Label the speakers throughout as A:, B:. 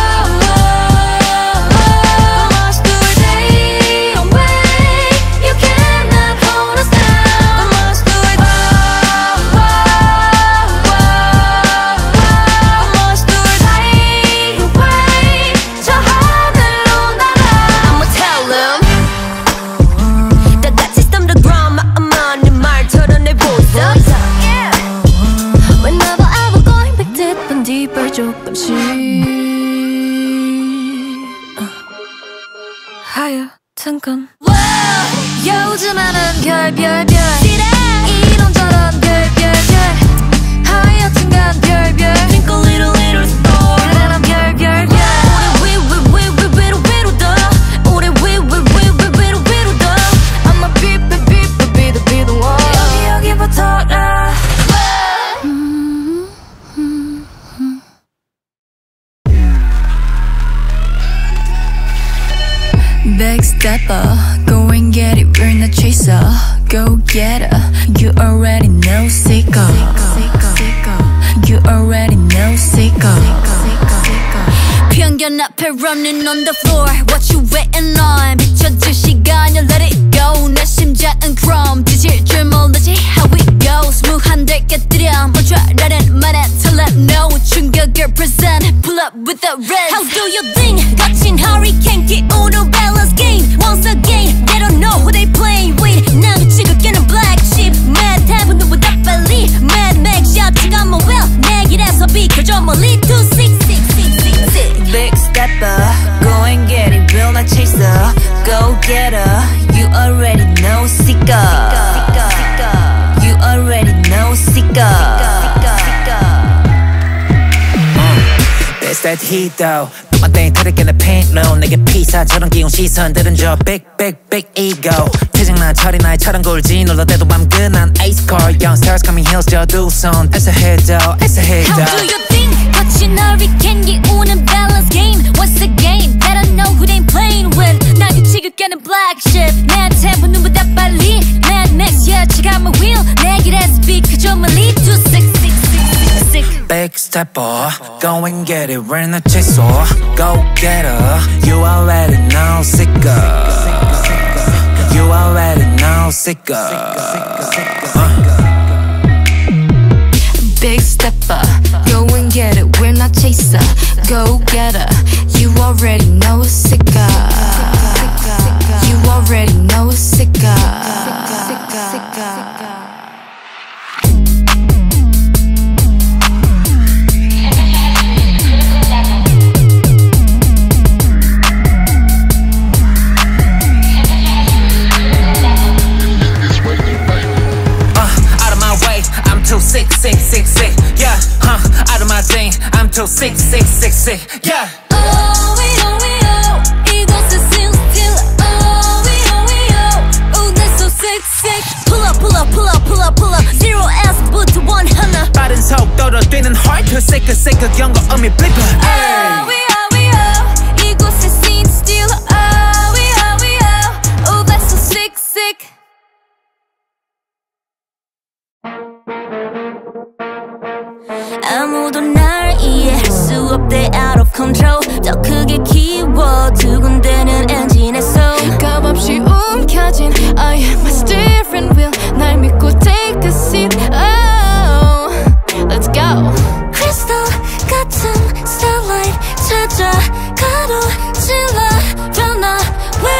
A: 조금씩 하얗던 건 요즘에는 별별별 이런저런 별별별 하얗던 건 별별 Twinkle little little star 그대는 별별별 우리 위로더 우리 위로더 I'ma be the one 여기부터 나 Backstepper, go and get it, we're not chaser. Go get her, you already know sicko. You already know sicko. 편견 앞에 running on the floor. What you waiting on? 비춰줄 시간을 let it go. 내 심장은 chrome, 뒤질 줄 모르지 how it goes. 무한대 깨뜨려 멈춰라는 말에 tell it no. 충격을 present, pull up with the rest. How do you think? 거친 hurricane 기울어 balance game. Once again, they don't know who they playing with. 난 미치고 깨는 black sheep. Mad heaven 누구보다 빨리. Mad Max 샷치가 뭐 well. 내 길에서 비켜줘 멀리. 2 6 6 6 6 Big stepper, go and get it, will not chaser. Go get her, you already know sicko. You already know sicko.
B: It's that heat though. 너만땡이 타르게 내 paint low. 내게 피사처럼 끼운 시선들은 저 big big big ego. 태장난 철이 나의 철은 골지 놀라대도 맘근한 ace car. Young stars coming hills 저 두 손. It's a hit though, it's a hit though.
A: How do you think? 거친 hurricane 기우는 balance game. What's the game? Better know who they playing with. 날 규칙을 깨는 black ship. 내 tempo 눈보다 빨리. Mad Max 여치가 my wheel. 내 길에서 비켜줘 멀리. 2 6 6 6 6
B: Big stepper, go and get it, we're not chaser. Go get her, you already know sicko. You already know sicko.
A: Big stepper, go and get it, we're not chaser. Go get her, you already know sicko. You already know sicko.
B: sick, yeah, out of my thing. I'm too sick, sick, sick, sick, yeah.
A: Oh, we oh, 이곳에 sing still. Oh, we oh, that's so sick, sick. Pull up, pull up, pull up, pull up, pull up. Zero S부터 원 하나.
B: 빠른 속도로 뛰는 heart, sick, sick, 경고 음이 blipper.
A: Oh, we oh, 이곳에 sing still. Oh, we oh, that's so sick, sick. 아무도 날 이해할 수 없대 out of control. 더 크게 키워 두 군데는 엔진에서 값없이 움켜진 I am a steering wheel. 날 믿고 take a seat. Oh, let's go. Crystal 같은 starlight 찾아 가로질러 변화왜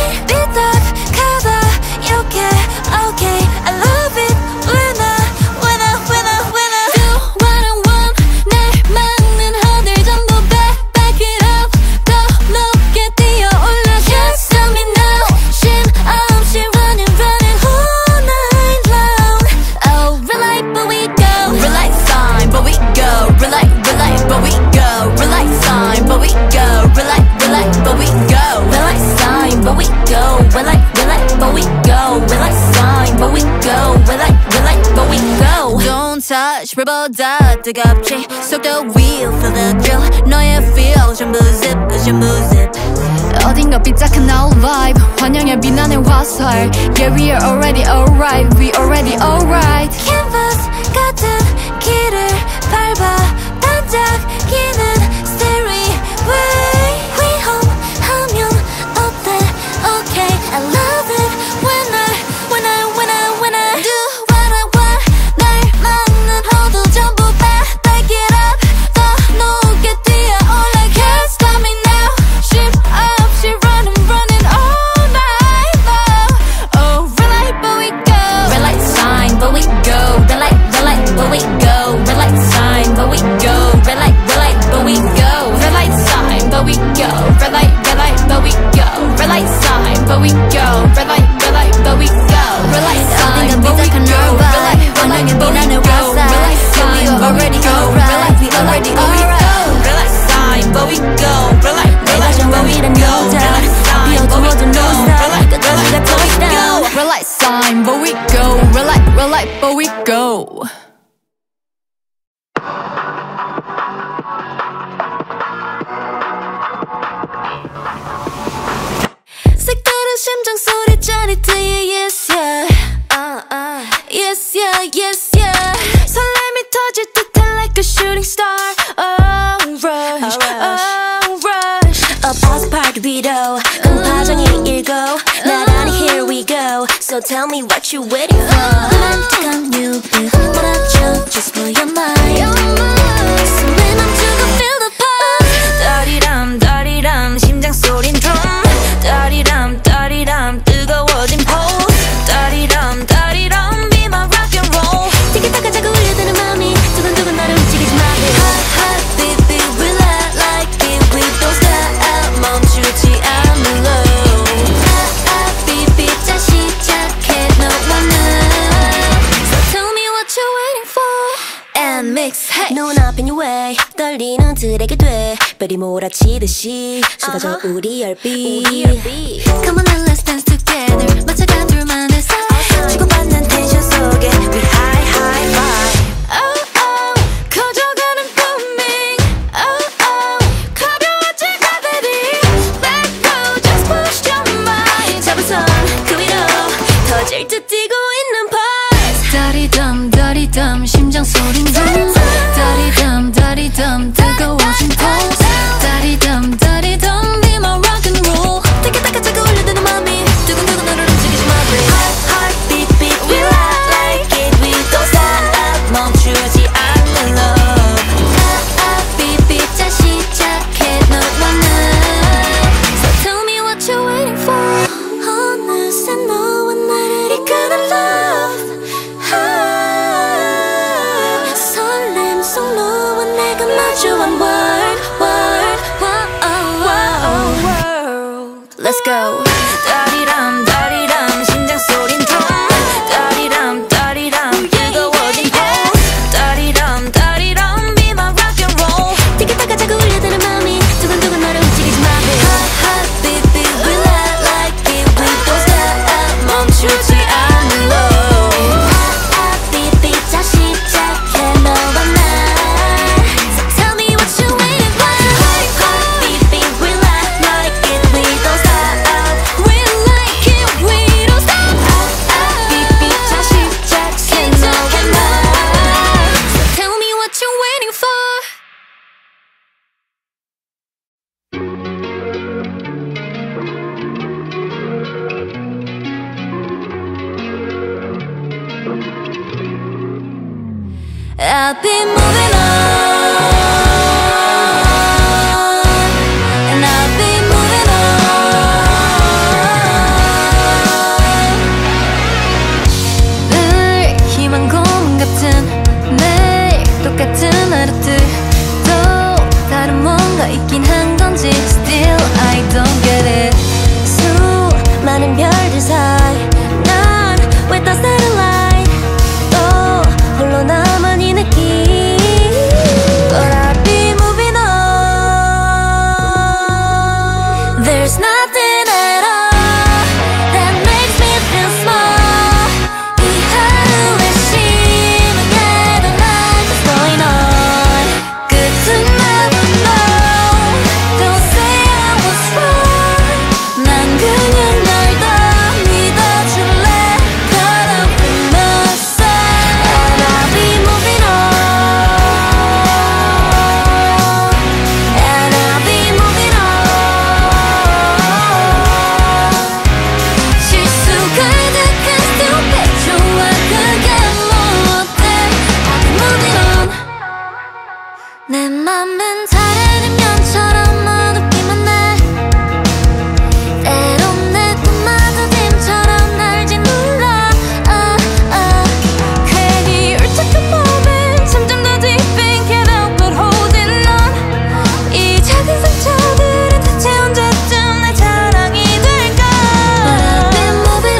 A: 삐딱하다 이렇게 okay I love it when I do what I want. 날 막는 허들 전부 back it up. 더 높게 뛰어올라 can't stop me now. 쉼 없이 running all night long. Oh, rely but we go, rely fine but we go, rely but we go, rely fine but we go, rely but we go, rely fine but we go, rely but we go, rely fine but we go, rely but we go. Don't touch 불보다 뜨겁지 속도 wheel feel the thrill. 너의 feel 전부 zip 전부 zip. 어딘가 삐딱한 our vibe 환영의 비난의 화살. Yeah, we are already alright, we already alright. Canvas 같은 길을 밟아 반짝이는 stairway. 위험하면 어때 okay I love it when I do what I want. 날 막는 허들 전부 back it up. 더 높게 뛰어올라 can't stop me now. 쉼 없이 running all night long. Oh, rely but we go, rely fine but we go, rely but we go, rely fine but we go, rely but we go, rely fine but we go, rely but we go, rely fine but we go, rely but we go, rely fine but we go, 환영의 비난의 화살. Yeah, we already alright, we already alright. Rely fine but we go, rely but we go, rely fine but we go, 끝까지가 touchdown. Rely fine but we go, rely but we go. 색다른 심장 소리 짜릿해 yes yeah. Yes yeah, yes yeah. 설렘이 터질 듯해 like a shooting star. Oh rush, oh rush. Up Oz Park 위로 음파정이 일고 나란히 here we go. So tell me what you waiting for. romantic한 뉴빛 몰아쳐 just blow your mind. 숨을 멈추고 feel the pulse. 따리람 따리람 심장 소린 drum. 따리람 따리람 뜨거워진 pulse. 따리람 따리람 be my rock and roll. 티키타카 자꾸 울려드는 마음이 두근두근 나를 움직이지 마. Hot hot beat beat we like it we don't stop 멈추지 않는 love. Hot hot beat beat 자 시작해 너와 나. So tell me what you're waiting for and mix. Hey. 눈앞인 your way 떨리는 들에게 돼 별이 몰아치듯이 쏟아져 우리 열빛. Come on and let's dance together. 맞춰가 둘만의 사이 주고받는 텐션 속에 we high high vibe. Oh oh 커져가는 booming. Oh oh 가벼워진 gravity. Let go just push your mind. 잡은 손 그 위로 터질 듯 뛰고 있는 pulse. 다리담 다리담 심장 소린 rum. 다리담 다리담 뜨거워진 pulse. 다리담 다리담 be my rock and roll. 티키타카 자꾸 울려드는 맘이 두근두근 너를 움직이지 마. Heart heart beat beat we like it we don't stop 멈추지 않는 love. Heart heart beat beat 자 시작해 너와 나. So tell me what you're waiting for. 어느새 너와 나를 이끄는 love. 설렘 속 너와 내가 마주한 world. Let's go. 따리람 따리람 심장 소린 drum. 따리람 따리람 뜨거워진 pulse. 따리람 I've been moving on, and I've been moving on. 늘 희망 고문 같은 매일 똑같은 하루들 또 다른 뭔가 있긴 한 건지 Still I don't get it. 수많은 별들 사이 난 왜 다 satellite 또 홀로 나만 이 느낌 But I'll be moving on. There's nothing at all that makes me feel small. 이 하루에 심하게도 life is going on. 끝은 never know. Don't say I was wrong. 난 그냥 널 더 믿어줄래. Caught up in myself, and I'll be moving on, and I'll be moving on. 실수 가득한 stupid 좋아 그게 못해. I'll be moving on. 내 맘은 다른 인연처럼 어둡기만 해. 때론 내 꿈마저 딤처럼 날지 몰라. 괜히 울적한 몸에 점점 더 deep in can't help but holding on. 이 작은 상처들은 대체 언제쯤 내 자랑이 될까. But I've been moving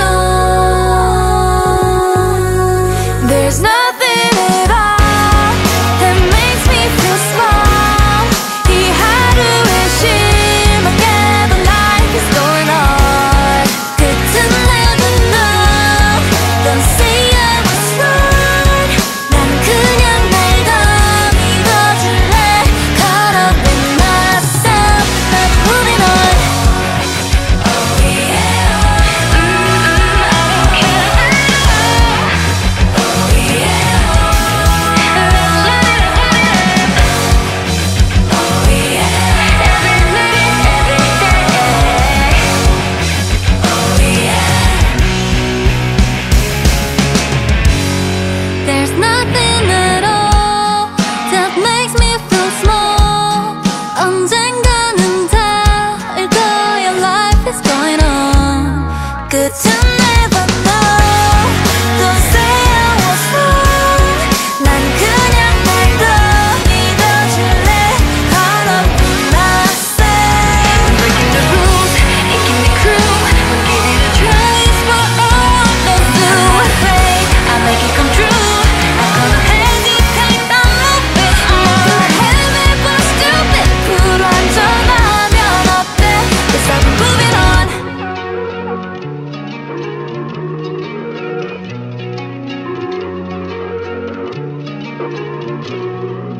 A: on. There's nothing at all that makes me feel small. 이 하루에 심하게도 life is going on. 끝은 never know. Don't say I was wrong. 난 그냥 날 더 믿어줄래. Caught up in myself, not moving on. Oh yeah. I don't care. Oh yeah. Oh yeah. Every minute, every day. Oh yeah. There's nothing at all that makes me feel small. 언젠가는 닿을 거야. Life is going on. 끝은 never know. Don't say I was wrong. 난 그냥 날 더 믿어줄래. Caught up in myself. I'm breaking the rules, taking the crew. We're giving it a try, it's what all of us do. I pray I make it come true. I'm gonna hesitate, I'm moving on. Heavy but stupid. 불완전하면 어때? 'Cause I've been moving on.